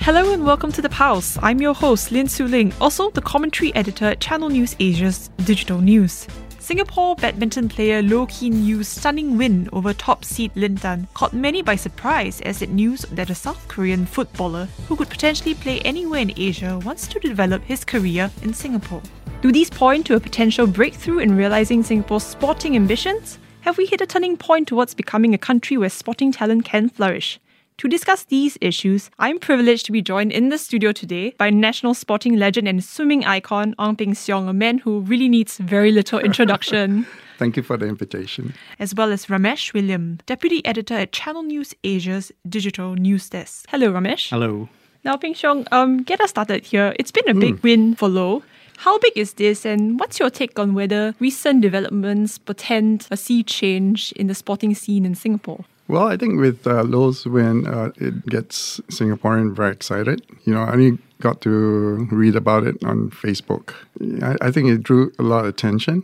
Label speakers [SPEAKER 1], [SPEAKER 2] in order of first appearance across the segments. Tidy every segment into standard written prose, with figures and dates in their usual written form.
[SPEAKER 1] Hello and welcome to The Pulse. I'm your host, Lin Su Ling, also the commentary editor at Channel News Asia's Digital News. Singapore badminton player Loh Keen Yew's stunning win over top seed Lin Dan caught many by surprise as it news that a South Korean footballer who could potentially play anywhere in Asia wants to develop his career in Singapore. Do these point to a potential breakthrough in realising Singapore's sporting ambitions? Have we hit a turning point towards becoming a country where sporting talent can flourish? To discuss these issues, I'm privileged to be joined in the studio today by national sporting legend and swimming icon Ong Peng Siong, a man who really needs very little introduction.
[SPEAKER 2] Thank you for the invitation.
[SPEAKER 1] As well as Ramesh William, Deputy Editor at Channel News Asia's Digital News Desk. Hello, Ramesh.
[SPEAKER 3] Hello.
[SPEAKER 1] Now, Peng Siong, get us started here. It's been a big win for Loh. How big is this, and what's your take on whether recent developments portend a sea change in the sporting scene in Singapore?
[SPEAKER 2] Well, I think with Loh's win, it gets Singaporean very excited. I only got to read about it on Facebook. I think it drew a lot of attention,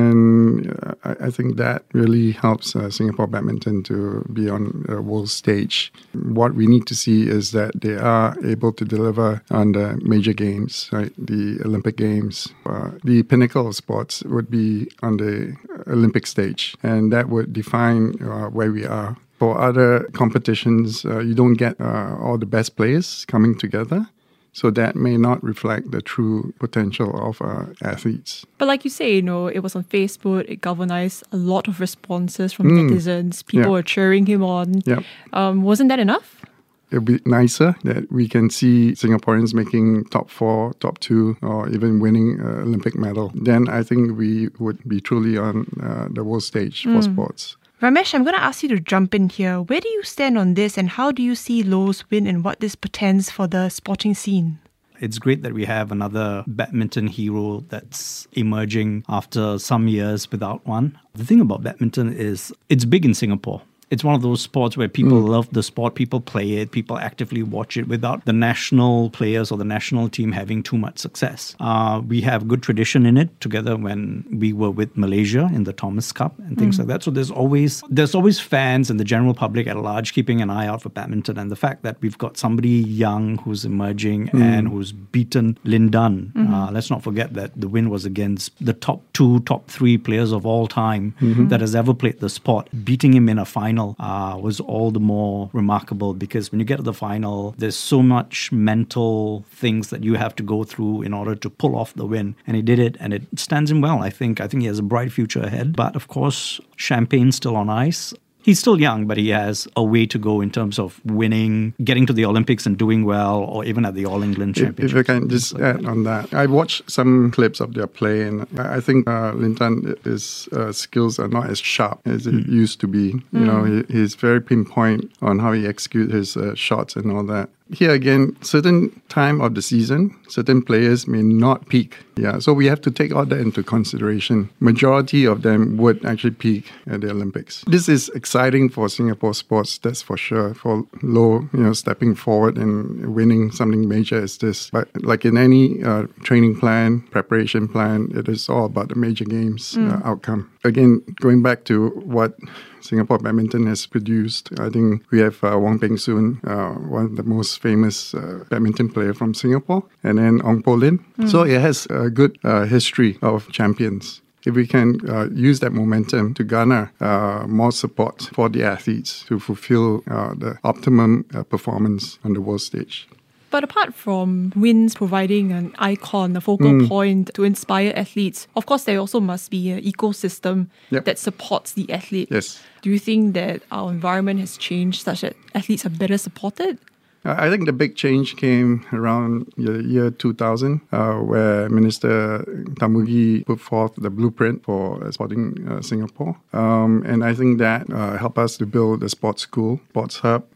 [SPEAKER 2] and I think that really helps Singapore badminton to be on a world stage. What we need to see is that they are able to deliver on the major games, right? The Olympic Games. The pinnacle of sports would be on the Olympic stage, and that would define where we are. For other competitions, you don't get all the best players coming together. So that may not reflect the true potential of athletes.
[SPEAKER 1] But like you say, it was on Facebook. It galvanized a lot of responses from netizens. People were cheering him on.
[SPEAKER 2] Yep.
[SPEAKER 1] Wasn't that enough?
[SPEAKER 2] It would be nicer that we can see Singaporeans making top 4, top 2, or even winning an Olympic medal. Then I think we would be truly on the world stage for sports.
[SPEAKER 1] Ramesh, I'm going to ask you to jump in here. Where do you stand on this, and how do you see Loh's win and what this portends for the sporting scene?
[SPEAKER 3] It's great that we have another badminton hero that's emerging after some years without one. The thing about badminton is it's big in Singapore. It's one of those sports where people love the sport, people play it, people actively watch it without the national players or the national team having too much success. We have good tradition in it together when we were with Malaysia in the Thomas Cup and things like that. So there's always fans and the general public at large keeping an eye out for badminton. And the fact that we've got somebody young who's emerging and who's beaten Lin Dan. Let's not forget that the win was against the top 2, top 3 players of all time that has ever played the sport. Beating him in a final was all the more remarkable because when you get to the final, there's so much mental things that you have to go through in order to pull off the win. And he did it, and it stands him well. I think he has a bright future ahead. But of course, champagne's still on ice. He's still young, but he has a way to go in terms of winning, getting to the Olympics and doing well, or even at the All England Championship.
[SPEAKER 2] If I can just add on that. I watched some clips of their play, and I think Lin Dan, his skills are not as sharp as it used to be. He's very pinpoint on how he executes his shots and all that. Here again, certain time of the season, certain players may not peak. So we have to take all that into consideration. Majority of them would actually peak at the Olympics. This is exciting for Singapore sports, that's for sure. For Loh, stepping forward and winning something major as this. But like in any training plan, preparation plan, it is all about the major games outcome. Again, going back to what Singapore badminton has produced, I think we have Wong Peng Soon, one of the most famous badminton player from Singapore, and then Ong Poh Lim. So it has a good history of champions. If we can use that momentum to garner more support for the athletes to fulfill the optimum performance on the world stage.
[SPEAKER 1] But apart from wins providing an icon, a focal point to inspire athletes, of course, there also must be an ecosystem that supports the athlete.
[SPEAKER 2] Yes.
[SPEAKER 1] Do you think that our environment has changed such that athletes are better supported?
[SPEAKER 2] I think the big change came around the year 2000, where Minister Tamugi put forth the blueprint for Sporting Singapore. And I think that helped us to build a sports school, sports hub,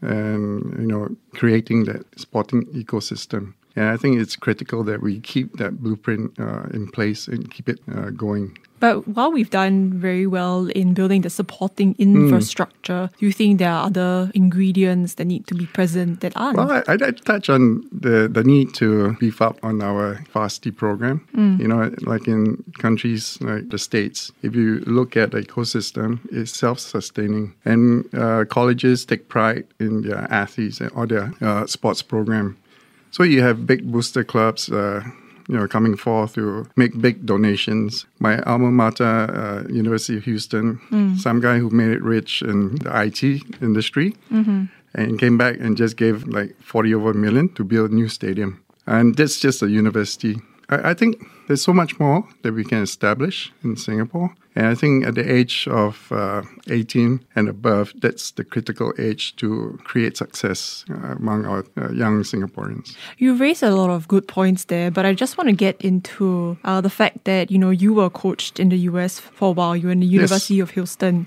[SPEAKER 2] and, creating that sporting ecosystem. And I think it's critical that we keep that blueprint in place and keep it going.
[SPEAKER 1] But while we've done very well in building the supporting infrastructure, do you think there are other ingredients that need to be present that aren't?
[SPEAKER 2] Well, I'd touch on the need to beef up on our FASTI program. Like in countries like the States, if you look at the ecosystem, it's self-sustaining. And colleges take pride in their athletes or their sports program. So you have big booster clubs, coming forth to make big donations. My alma mater, University of Houston, some guy who made it rich in the IT industry and came back and just gave like 40 over million to build a new stadium. And that's just a university. I think there's so much more that we can establish in Singapore. And I think at the age of 18 and above, that's the critical age to create success among our young Singaporeans.
[SPEAKER 1] You raised a lot of good points there, but I just want to get into the fact that, you were coached in the US for a while. You were in the University of Houston.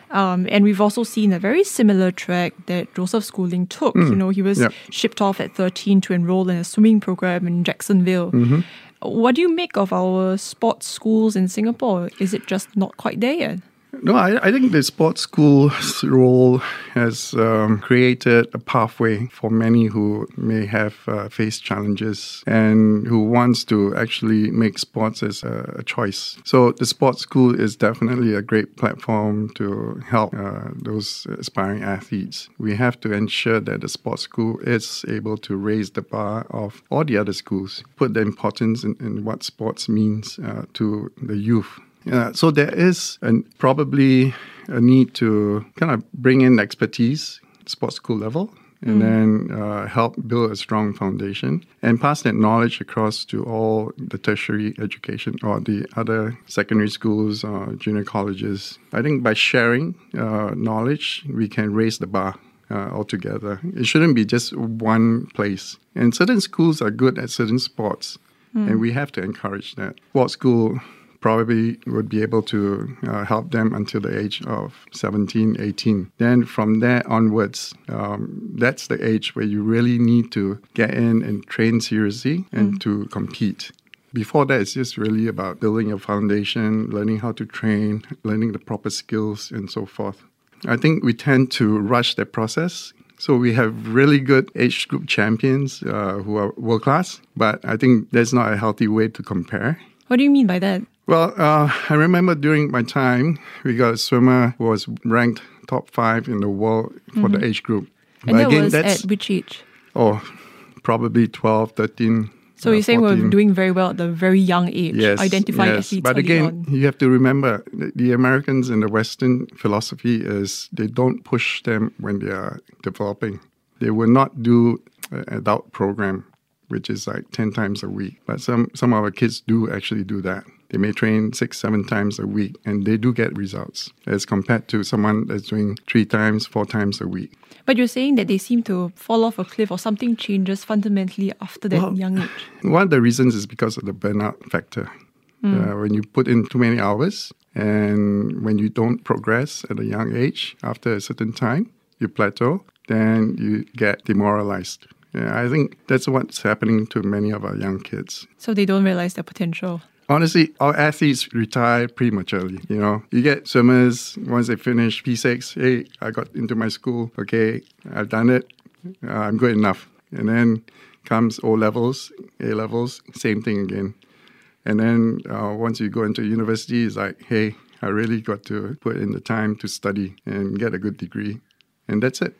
[SPEAKER 1] And we've also seen a very similar track that Joseph Schooling took. He was shipped off at 13 to enroll in a swimming program in Jacksonville. What do you make of our sports schools in Singapore? Is it just not quite there yet?
[SPEAKER 2] No, I think the sports school's role has created a pathway for many who may have faced challenges and who wants to actually make sports as a choice. So the sports school is definitely a great platform to help those aspiring athletes. We have to ensure that the sports school is able to raise the bar of all the other schools, put the importance in what sports means to the youth. So there is probably a need to kind of bring in expertise, sports school level, and then help build a strong foundation and pass that knowledge across to all the tertiary education or the other secondary schools or junior colleges. I think by sharing knowledge, we can raise the bar altogether. It shouldn't be just one place. And certain schools are good at certain sports, and we have to encourage that. Sports school probably would be able to help them until the age of 17, 18. Then from there onwards, that's the age where you really need to get in and train seriously and to compete. Before that, it's just really about building a foundation, learning how to train, learning the proper skills, and so forth. I think we tend to rush that process. So we have really good age group champions who are world-class, but I think that's not a healthy way to compare.
[SPEAKER 1] What do you mean by that?
[SPEAKER 2] Well, I remember during my time, we got a swimmer who was ranked top 5 in the world for the age group.
[SPEAKER 1] And but that was at which age?
[SPEAKER 2] Oh, probably 12, 13,
[SPEAKER 1] So you're saying
[SPEAKER 2] 14.
[SPEAKER 1] we're doing very well at the very young age, identifying athletes
[SPEAKER 2] But again, you have to remember, the Americans in the Western philosophy is they don't push them when they are developing. They will not do an adult program, which is like 10 times a week. But some of our kids do actually do that. They may train 6, 7 times a week, and they do get results as compared to someone that's doing 3 times, 4 times a week.
[SPEAKER 1] But you're saying that they seem to fall off a cliff or something changes fundamentally after that young age.
[SPEAKER 2] One of the reasons is because of the burnout factor. When you put in too many hours and when you don't progress at a young age, after a certain time, you plateau, then you get demoralized. I think that's what's happening to many of our young kids.
[SPEAKER 1] So they don't realize their potential.
[SPEAKER 2] Honestly, our athletes retire prematurely. You get swimmers, once they finish P6, hey, I got into my school. Okay, I've done it. I'm good enough. And then comes O-levels, A-levels, same thing again. And then once you go into university, it's like, hey, I really got to put in the time to study and get a good degree. And that's it.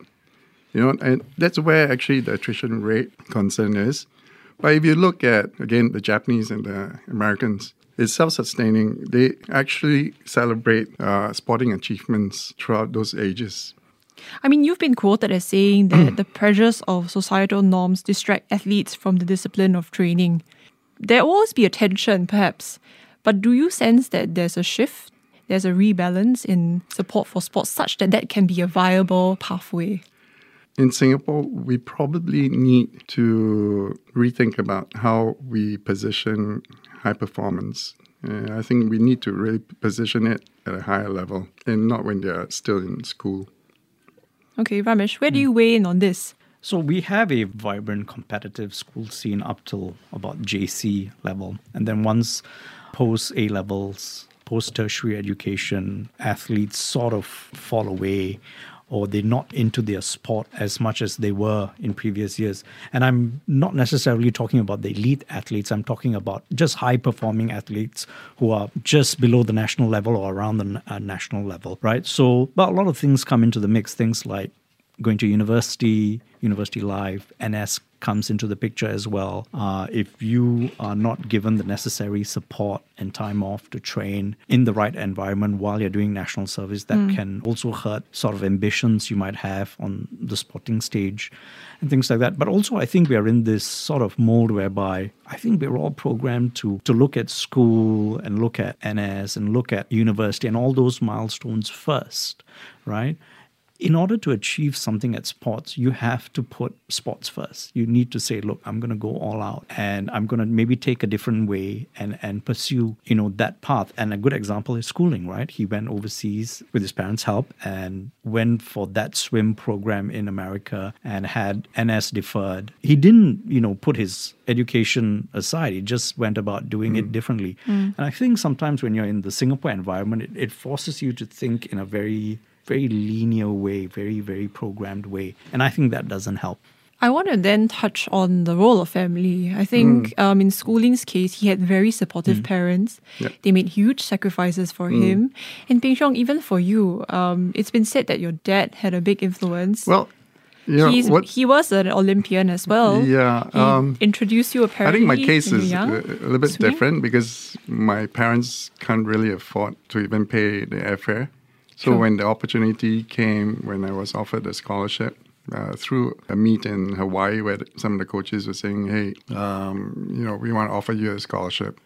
[SPEAKER 2] And that's where actually the attrition rate concern is. But if you look at, again, the Japanese and the Americans, it's self-sustaining. They actually celebrate sporting achievements throughout those ages.
[SPEAKER 1] I mean, you've been quoted as saying that the pressures of societal norms distract athletes from the discipline of training. There will always be a tension, perhaps. But do you sense that there's a shift, there's a rebalance in support for sports such that can be a viable pathway?
[SPEAKER 2] In Singapore, we probably need to rethink about how we position high performance. I think we need to really position it at a higher level and not when they're still in school.
[SPEAKER 1] Okay, Ramesh, where do you weigh in on this?
[SPEAKER 3] So we have a vibrant competitive school scene up till about JC level. And then once post A-levels, post-tertiary education, athletes sort of fall away or they're not into their sport as much as they were in previous years. And I'm not necessarily talking about the elite athletes. I'm talking about just high-performing athletes who are just below the national level or around the national level, right? So, but a lot of things come into the mix, things like going to university life, NS comes into the picture as well. If you are not given the necessary support and time off to train in the right environment while you're doing national service, that can also hurt sort of ambitions you might have on the sporting stage and things like that. But also, I think we are in this sort of mold whereby I think we're all programmed to look at school and look at NS and look at university and all those milestones first, right? In order to achieve something at sports, you have to put sports first. You need to say, look, I'm going to go all out and I'm going to maybe take a different way and pursue, that path. And a good example is schooling, right? He went overseas with his parents' help and went for that swim program in America and had NS deferred. He didn't, put his education aside. He just went about doing it differently. And I think sometimes when you're in the Singapore environment, it forces you to think in a very linear way, very, very programmed way. And I think that doesn't help.
[SPEAKER 1] I want to then touch on the role of family. I think in Schooling's case, he had very supportive parents.
[SPEAKER 2] Yep.
[SPEAKER 1] They made huge sacrifices for him. And Peng Siong, even for you, it's been said that your dad had a big influence.
[SPEAKER 2] Well,
[SPEAKER 1] he was an Olympian as well.
[SPEAKER 2] Yeah.
[SPEAKER 1] He introduced you apparently.
[SPEAKER 2] I think my case is a little bit
[SPEAKER 1] Swimming?
[SPEAKER 2] different because my parents can't really afford to even pay the airfare. So
[SPEAKER 1] Sure.
[SPEAKER 2] when the opportunity came, when I was offered a scholarship through a meet in Hawaii where some of the coaches were saying, hey, we want to offer you a scholarship.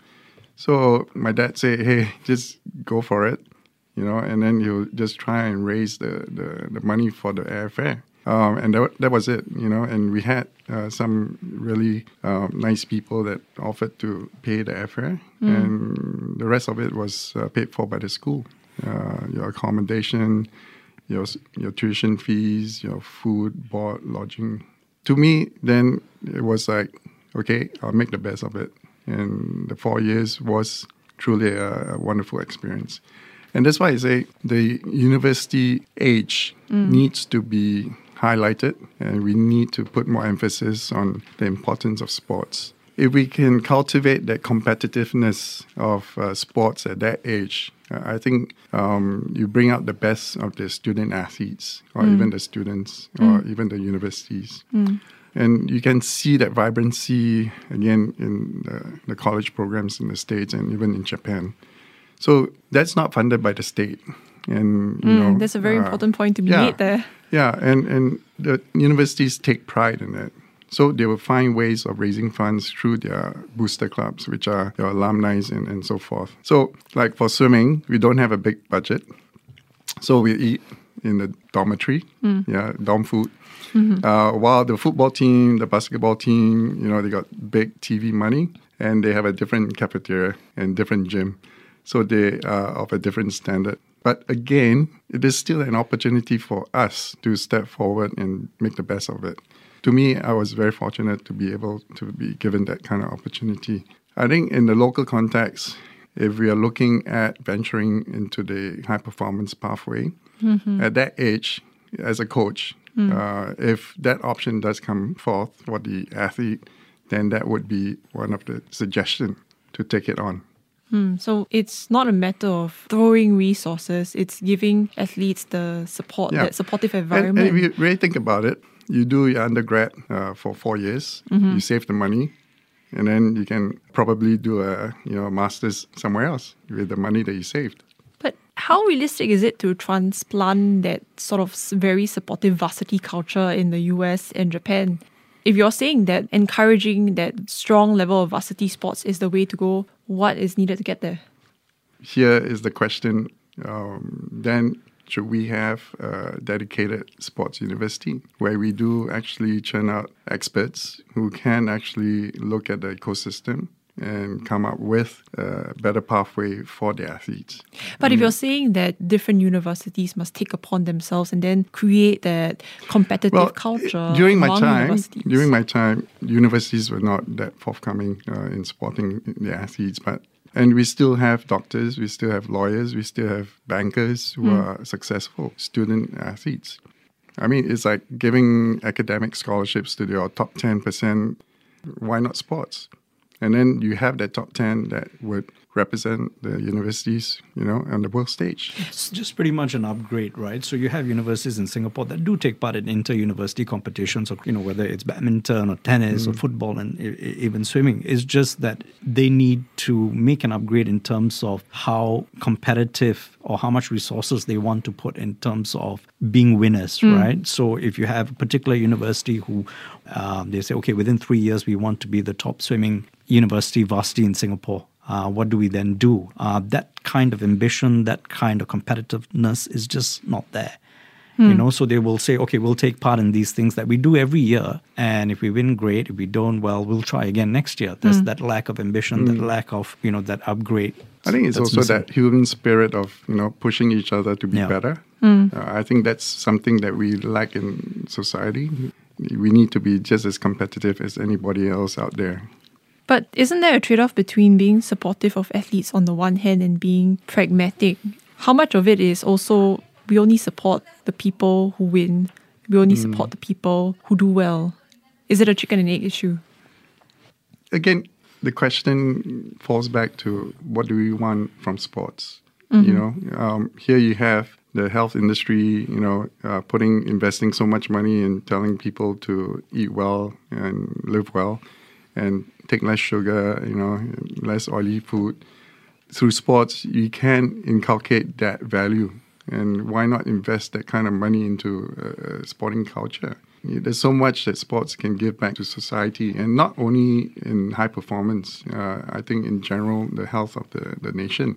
[SPEAKER 2] So my dad said, hey, just go for it, and then he'll just try and raise the money for the airfare. And that was it, and we had some really nice people that offered to pay the airfare, and the rest of it was paid for by the school. Your accommodation, your tuition fees, your food, board, lodging. To me, then it was like, okay, I'll make the best of it. And the 4 years was truly a wonderful experience. And that's why I say the university age needs to be highlighted, and we need to put more emphasis on the importance of sports. If we can cultivate that competitiveness of sports at that age, I think you bring out the best of the student athletes or even the students or even the universities. And you can see that vibrancy again in the college programs in the States and even in Japan. So that's not funded by the state. And
[SPEAKER 1] that's a very important point to be made there.
[SPEAKER 2] Yeah, and the universities take pride in it. So they will find ways of raising funds through their booster clubs, which are their alumni and so forth. So like for swimming, we don't have a big budget. So we eat in the dormitory, dorm food. While the football team, the basketball team, they got big TV money and they have a different cafeteria and different gym. So they are of a different standard. But again, it is still an opportunity for us to step forward and make the best of it. To me, I was very fortunate to be able to be given that kind of opportunity. I think in the local context, if we are looking at venturing into the high-performance pathway, at that age, as a coach, if that option does come forth for the athlete, then that would be one of the suggestions to take it on.
[SPEAKER 1] So it's not a matter of throwing resources, it's giving athletes the support, that supportive environment.
[SPEAKER 2] And if you really think about it, you do your undergrad for 4 years, you save the money, and then you can probably do a master's somewhere else with the money that you saved.
[SPEAKER 1] But how realistic is it to transplant that sort of very supportive varsity culture in the US and Japan? If you're saying that encouraging that strong level of varsity sports is the way to go, what is needed to get there?
[SPEAKER 2] Here is the question. Then should we have a dedicated sports university where we do actually churn out experts who can actually look at the ecosystem and come up with a better pathway for the athletes.
[SPEAKER 1] But if you're saying that different universities must take upon themselves and then create that competitive culture
[SPEAKER 2] during
[SPEAKER 1] among
[SPEAKER 2] my
[SPEAKER 1] universities.
[SPEAKER 2] time, universities were not that forthcoming in supporting the athletes, and we still have doctors, we still have lawyers, we still have bankers who are successful student athletes. I mean, it's like giving academic scholarships to your top 10%. Why not sports? And then you have that top 10 that would represent the universities, on the world stage.
[SPEAKER 3] It's just pretty much an upgrade, right? So you have universities in Singapore that do take part in inter-university competitions, or whether it's badminton or tennis or football and even swimming. It's just that they need to make an upgrade in terms of how competitive or how much resources they want to put in terms of being winners, right? So if you have a particular university who they say, okay, within 3 years we want to be the top swimming university varsity in Singapore. What do we then do? That kind of ambition, that kind of competitiveness is just not there. So they will say, okay, we'll take part in these things that we do every year. And if we win, great. If we don't, well, we'll try again next year. There's that lack of ambition, that lack of, that upgrade.
[SPEAKER 2] I think it's also
[SPEAKER 3] missing.
[SPEAKER 2] that human spirit of, pushing each other to be better. I think that's something that we lack in society. We need to be just as competitive as anybody else out there.
[SPEAKER 1] But isn't there a trade-off between being supportive of athletes on the one hand and being pragmatic? How much of it is also we only support the people who win, we only support the people who do well? Is it a chicken and egg issue?
[SPEAKER 2] Again, the question falls back to what do we want from sports? Here you have the health industry, investing so much money in telling people to eat well and live well and take less sugar, less oily food. Through sports, you can inculcate that value. And why not invest that kind of money into sporting culture? There's so much that sports can give back to society, and not only in high performance. I think in general, the health of the nation.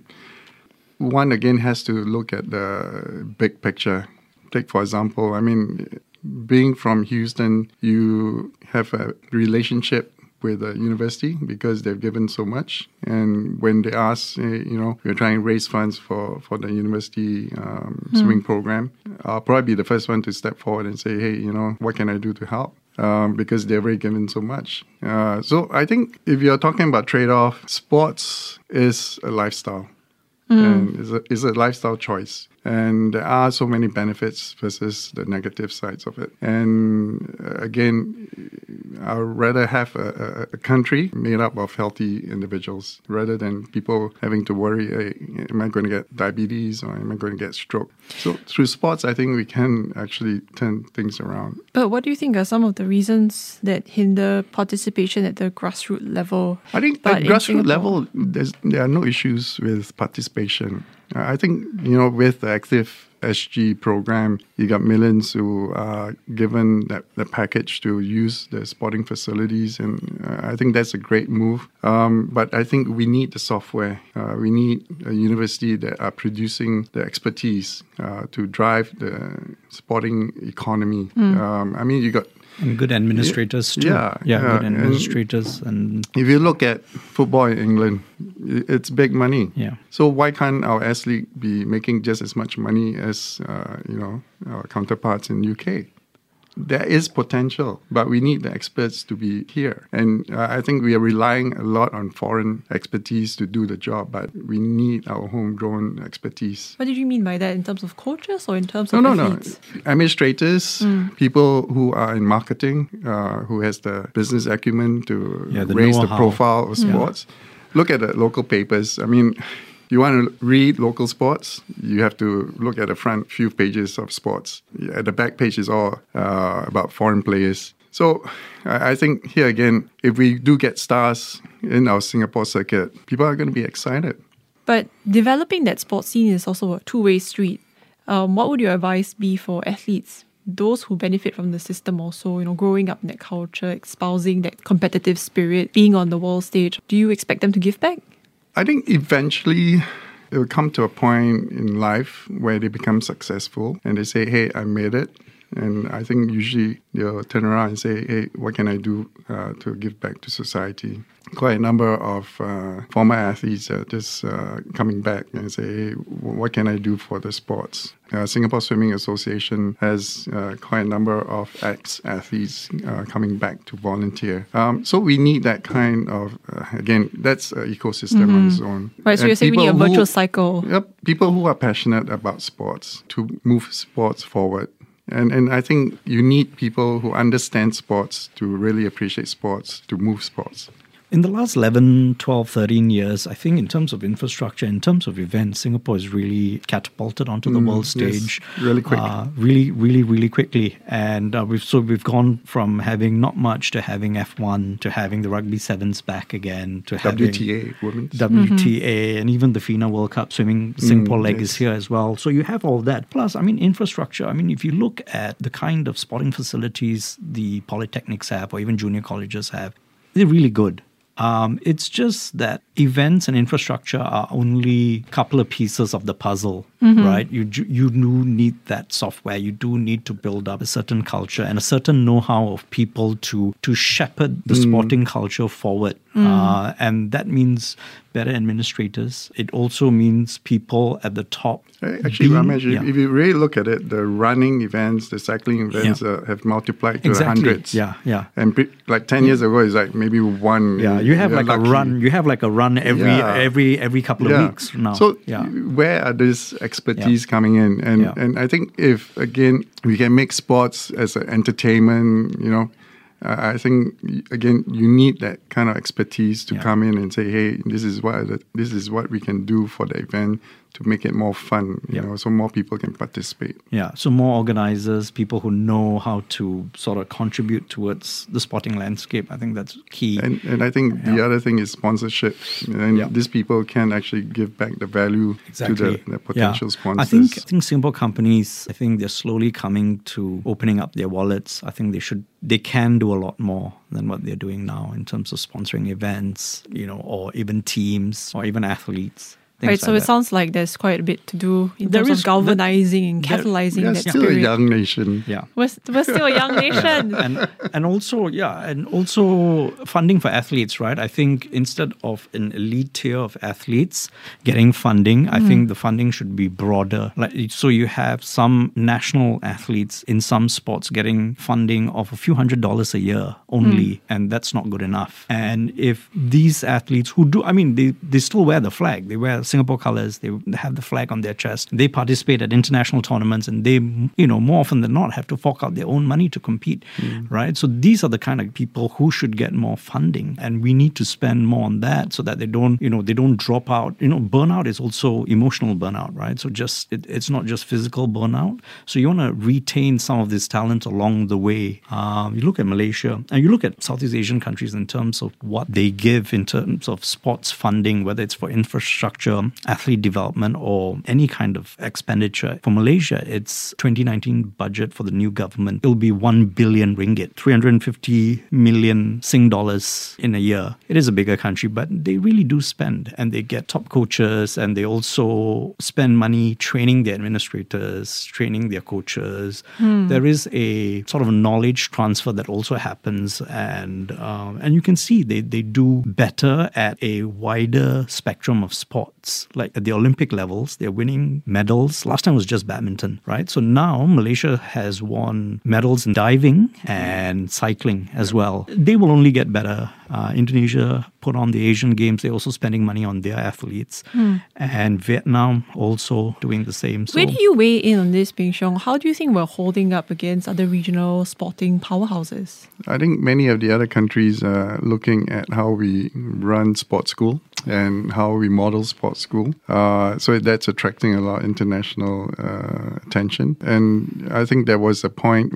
[SPEAKER 2] One, again, has to look at the big picture. Take, for example, being from Houston, you have a relationship with a university because they've given so much. And when they ask, we're trying to raise funds for the university swimming program, I'll probably be the first one to step forward and say, hey, what can I do to help? Because they've already given so much. So I think if you're talking about trade-off, sports is a lifestyle. And it's a lifestyle choice. And there are so many benefits versus the negative sides of it. And again, I'd rather have a country made up of healthy individuals rather than people having to worry, hey, am I going to get diabetes or am I going to get stroke? So through sports, I think we can actually turn things around.
[SPEAKER 1] But what do you think are some of the reasons that hinder participation at the grassroots level?
[SPEAKER 2] I think at grassroots level, there are no issues with participation. I think, with the Active SG program, you got millions who are given the package to use the sporting facilities. And I think that's a great move. But I think we need the software. We need a university that are producing the expertise to drive the sporting economy. You got...
[SPEAKER 3] And good administrators too. Good administrators. And
[SPEAKER 2] if you look at football in England, it's big money.
[SPEAKER 3] Yeah.
[SPEAKER 2] So why can't our athlete be making just as much money as our counterparts in UK? There is potential, but we need the experts to be here. And I think we are relying a lot on foreign expertise to do the job, but we need our homegrown expertise.
[SPEAKER 1] What did you mean by that? In terms of coaches or in terms of athletes?
[SPEAKER 2] No. Administrators, people who are in marketing, who has the business acumen to raise the profile of sports. Look at the local papers. You want to read local sports, you have to look at the front few pages of sports. At the back page is all about foreign players. So I think here again, if we do get stars in our Singapore circuit, people are going to be excited.
[SPEAKER 1] But developing that sports scene is also a two-way street. What would your advice be for athletes? Those who benefit from the system also, growing up in that culture, espousing that competitive spirit, being on the world stage. Do you expect them to give back?
[SPEAKER 2] I think eventually it will come to a point in life where they become successful and they say, hey, I made it. And I think usually they'll turn around and say, hey, what can I do to give back to society? Quite a number of former athletes are just coming back and say, hey, what can I do for the sports? Singapore Swimming Association has quite a number of ex-athletes coming back to volunteer. So we need that kind of, again, that's an ecosystem on its own.
[SPEAKER 1] Right, so you're saying we need a virtual cycle.
[SPEAKER 2] Yep, people who are passionate about sports to move sports forward. And I think you need people who understand sports to really appreciate sports, to move sports.
[SPEAKER 3] In the last 11, 12, 13 years, I think in terms of infrastructure, in terms of events, Singapore is really catapulted onto the world stage.
[SPEAKER 2] Yes, really quick.
[SPEAKER 3] Really quickly. And we've gone from having not much to having F1, to having the Rugby Sevens back again, to having
[SPEAKER 2] WTA, women's.
[SPEAKER 3] WTA, and even the FINA World Cup swimming Singapore leg is here as well. So you have all that. Plus, infrastructure. If you look at the kind of sporting facilities the polytechnics have, or even junior colleges have, they're really good. It's just that events and infrastructure are only a couple of pieces of the puzzle, right? You do need that software. You do need to build up a certain culture and a certain know-how of people to shepherd the sporting culture forward. And that means better administrators. It also means people at the top.
[SPEAKER 2] Actually, Ramesh, if you really look at it, the running events, the cycling events have multiplied to the hundreds.
[SPEAKER 3] Yeah.
[SPEAKER 2] And like 10 years ago, it's like maybe one.
[SPEAKER 3] Yeah, you have like lucky. A run. You have like a run every couple of weeks now.
[SPEAKER 2] So where are these expertise coming in? And I think if, again, we can make sports as an entertainment, I think, again, you need that kind of expertise to come in and say, hey, this is what we can do for the event to make it more fun, so more people can participate.
[SPEAKER 3] Yeah, so more organizers, people who know how to sort of contribute towards the sporting landscape. I think that's key.
[SPEAKER 2] And I think the other thing is sponsorship. And these people can actually give back the value to the potential sponsors.
[SPEAKER 3] I think Singapore companies, they're slowly coming to opening up their wallets. I think they can do a lot more than what they're doing now in terms of sponsoring events, or even teams or even athletes.
[SPEAKER 1] Right, so it sounds like there's quite a bit to do in terms of galvanizing and catalyzing that spirit.
[SPEAKER 2] We're still a young nation.
[SPEAKER 3] Yeah,
[SPEAKER 1] we're still a young nation.
[SPEAKER 3] and also funding for athletes, right? I think instead of an elite tier of athletes getting funding, I think the funding should be broader. So you have some national athletes in some sports getting funding of a few $100s a year only, and that's not good enough. And if these athletes who do, they still wear the flag. They wear Singapore colours, they have the flag on their chest. They participate at international tournaments, and they, more often than not, have to fork out their own money to compete, right? So these are the kind of people who should get more funding, and we need to spend more on that so that they don't drop out. Burnout is also emotional burnout, right? So it's not just physical burnout. So you want to retain some of this talent along the way. You look at Malaysia, and you look at Southeast Asian countries in terms of what they give in terms of sports funding, whether it's for infrastructure, athlete development, or any kind of expenditure. For Malaysia, its 2019 budget for the new government, it'll be 1 billion ringgit, 350 million Sing dollars in a year. It is a bigger country, but they really do spend, and they get top coaches, and they also spend money training their administrators, training their coaches. There is a sort of knowledge transfer that also happens, and you can see they do better at a wider spectrum of sports. Like at the Olympic levels, they're winning medals. Last time was just badminton, right? So now Malaysia has won medals in diving and cycling as well. They will only get better. Indonesia put on the Asian Games. They're also spending money on their athletes. And Vietnam also doing the same. So,
[SPEAKER 1] where do you weigh in on this, Peng Siong? How do you think we're holding up against other regional sporting powerhouses?
[SPEAKER 2] I think many of the other countries are looking at how we run sports school and how we model sports school. So that's attracting a lot of international attention. And I think there was a point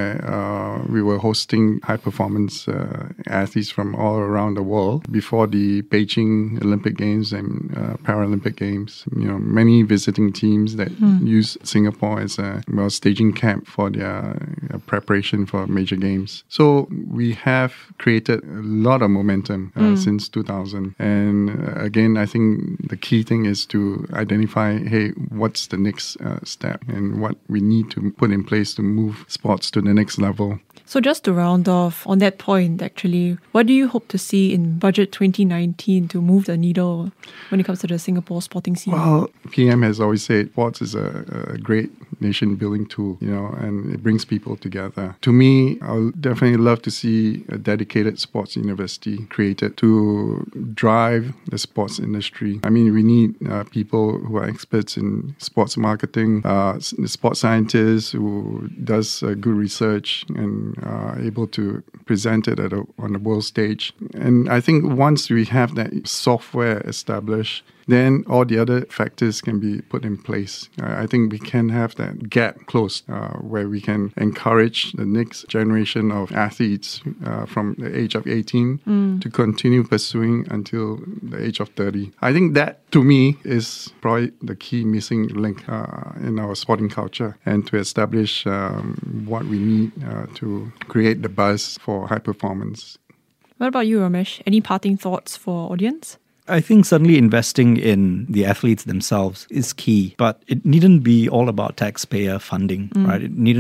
[SPEAKER 2] where we were hosting high-performance athletes from all around the world before the Beijing Olympic Games and Paralympic Games. Many visiting teams that use Singapore as a staging camp for their preparation for major games. So we have created a lot of momentum since 2000. And again, I think the key thing is to identify, hey, what's the next step and what we need to put in place to move sports to the next level.
[SPEAKER 1] So just to round off on that point, actually, what do you hope to see in Budget 2019 to move the needle when it comes to the Singapore sporting scene?
[SPEAKER 2] Well, PM has always said sports is a great nation-building tool, and it brings people together. To me, I would definitely love to see a dedicated sports university created to drive the sports industry. I mean, we need people who are experts in sports marketing, sports scientists who does good research and are able to present it on the world stage. And I think once we have that software established, then all the other factors can be put in place. I think we can have that gap closed where we can encourage the next generation of athletes from the age of 18 to continue pursuing until the age of 30. I think that, to me, is probably the key missing link in our sporting culture, and to establish what we need to create the buzz for high performance.
[SPEAKER 1] What about you, Ramesh? Any parting thoughts for our audience?
[SPEAKER 3] I think certainly investing in the athletes themselves is key, but it needn't be all about taxpayer funding, right?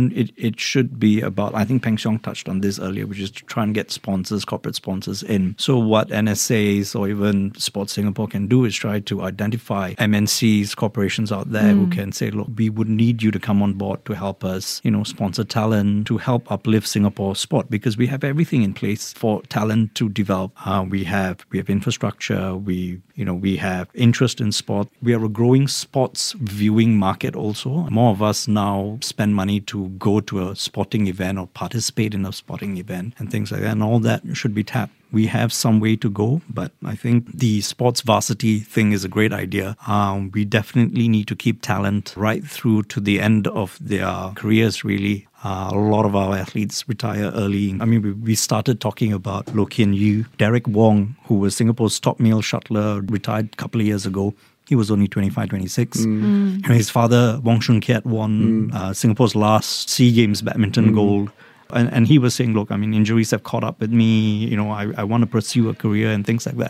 [SPEAKER 3] It should be about, I think Peng Siong touched on this earlier, which is to try and get sponsors, corporate sponsors in. So what NSAs or even Sports Singapore can do is try to identify MNCs, corporations out there who can say, look, we would need you to come on board to help us, sponsor talent, to help uplift Singapore sport, because we have everything in place for talent to develop. We have infrastructure, we have interest in sport. We are a growing sports viewing market also. More of us now spend money to go to a sporting event or participate in a sporting event and things like that. And all that should be tapped. We have some way to go, but I think the sports varsity thing is a great idea. We definitely need to keep talent right through to the end of their careers, really. A lot of our athletes retire early. I mean, we started talking about Loh Kian Yew. Derek Wong, who was Singapore's top male shuttler, retired a couple of years ago. He was only 25, 26. And his father, Wong Shun Kiat, won Singapore's last SEA Games badminton gold. And he was saying, look, I mean, injuries have caught up with me. I want to pursue a career and things like that.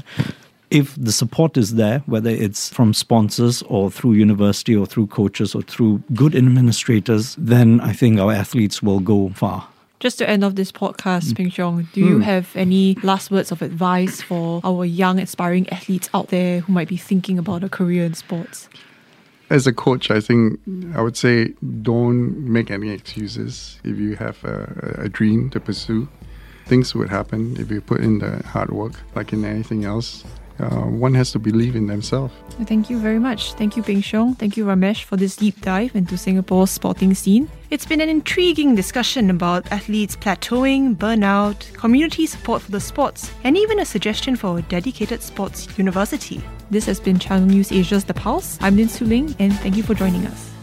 [SPEAKER 3] If the support is there, whether it's from sponsors or through university or through coaches or through good administrators, then I think our athletes will go far.
[SPEAKER 1] Just to end off this podcast, Peng Siong, do you have any last words of advice for our young, aspiring athletes out there who might be thinking about a career in sports?
[SPEAKER 2] As a coach, I think I would say don't make any excuses. If you have a dream to pursue, things would happen if you put in the hard work, like in anything else. One has to believe in themselves.
[SPEAKER 1] Thank you very much. Thank you, Peng Siong. Thank you, Ramesh, for this deep dive into Singapore's sporting scene. It's been an intriguing discussion about athletes plateauing, burnout, community support for the sports, and even a suggestion for a dedicated sports university. This has been Channel News Asia's The Pulse. I'm Lin Su Ling, and thank you for joining us.